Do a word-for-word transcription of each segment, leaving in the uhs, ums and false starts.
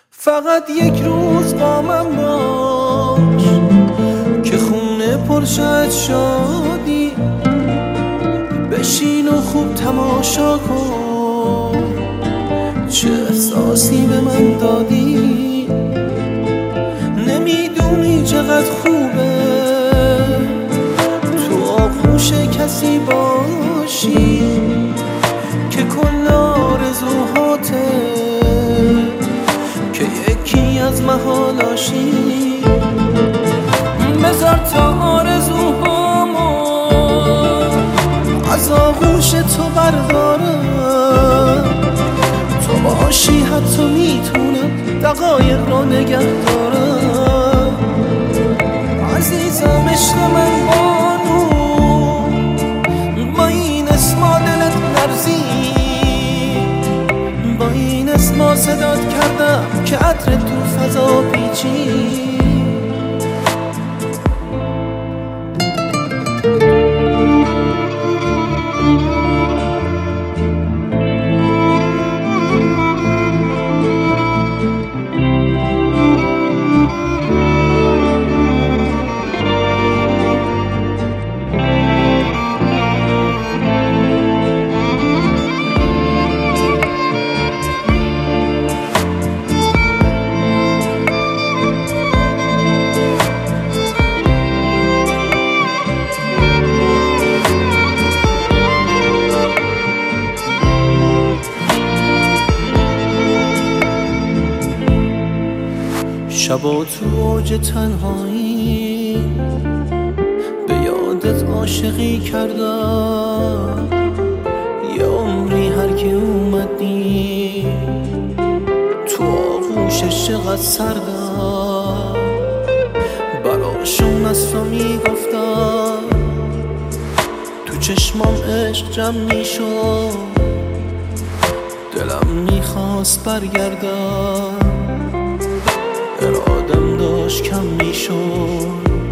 فقط یک روز با من باش که خونه پرشد شادی، بشین و خوب تماشا کن چه احساسی به من دادی. نمیدونی چقدر خوبه تو آغوش کسی باشی که کل آرزوهاته که یکی از محالاشی. بذار تا آرزوهامو از آغوش تو بردارم، تو باشی حتی میتونم دقایق رو نگه دارم. عزیزم عشق من بانو، با این اسما دلت لرزی، با این اسما صدات کردم که عطر تو فضا پیچی. شبا تو اوج تنهایی به یادت عاشقی کردم، یه عمری هر که اومدی تو آغوشش چقدر سردم. براشون از تو میگفتم، تو چشمام عشق جمع میشد، دلم میخواست برگردم، ارادم داشت کم میشد،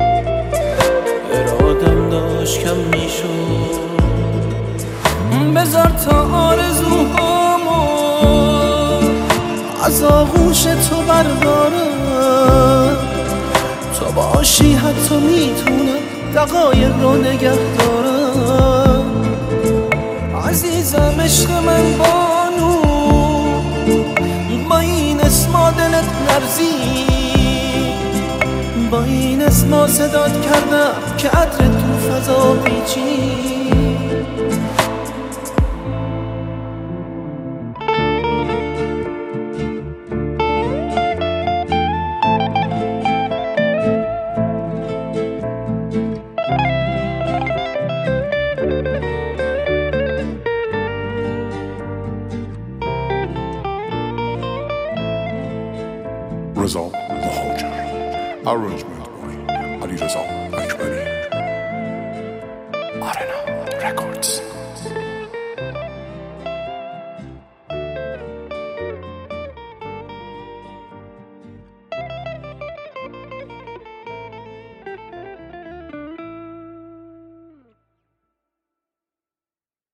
ارادم داشت کم میشد. بذار تا آرزوهامو از آغوش تو بردارم، تو باشی حتی میتونم دقایق رو نگه دارم. عزیزم عشق من بانو، با این اسما دلت لرزی، با این اسما صدات کردم که عطر تو فضا پیچی. رضا مهاجر. Arrangement by علیرضا اکبری. آرنا رکوردز.